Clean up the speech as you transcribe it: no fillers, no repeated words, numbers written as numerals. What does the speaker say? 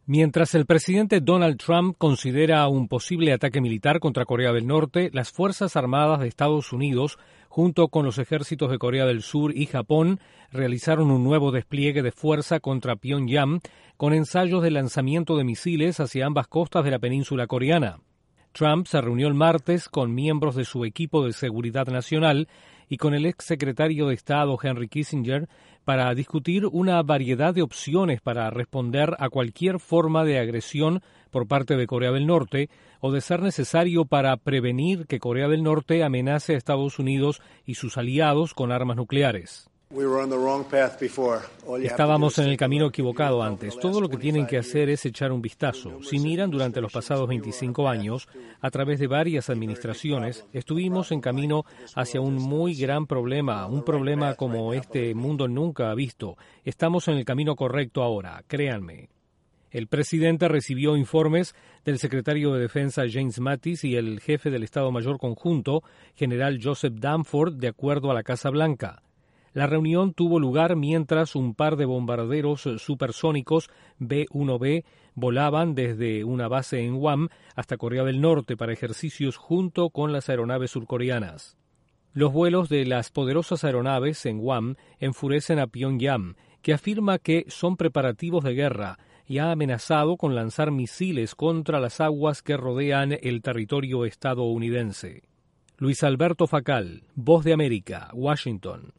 Mientras el presidente Donald Trump considera un posible ataque militar contra Corea del Norte, las Fuerzas Armadas de Estados Unidos, junto con los ejércitos de Corea del Sur y Japón, realizaron un nuevo despliegue de fuerza contra Pyongyang, con ensayos de lanzamiento de misiles hacia ambas costas de la península coreana. Trump se reunió el martes con miembros de su equipo de seguridad nacional y con el exsecretario de Estado Henry Kissinger para discutir una variedad de opciones para responder a cualquier forma de agresión por parte de Corea del Norte o, de ser necesario, para prevenir que Corea del Norte amenace a Estados Unidos y sus aliados con armas nucleares. Estábamos en el camino equivocado antes. Todo lo que tienen que hacer es echar un vistazo. Si miran durante los pasados 25 años, a través de varias administraciones, estuvimos en camino hacia un muy gran problema, un problema como este mundo nunca ha visto. Estamos en el camino correcto ahora, créanme. El presidente recibió informes del secretario de Defensa James Mattis y el jefe del Estado Mayor Conjunto, general Joseph Dunford, de acuerdo a la Casa Blanca. La reunión tuvo lugar mientras un par de bombarderos supersónicos B-1B volaban desde una base en Guam hasta Corea del Norte para ejercicios junto con las aeronaves surcoreanas. Los vuelos de las poderosas aeronaves en Guam enfurecen a Pyongyang, que afirma que son preparativos de guerra y ha amenazado con lanzar misiles contra las aguas que rodean el territorio estadounidense. Luis Alberto Facal, Voz de América, Washington.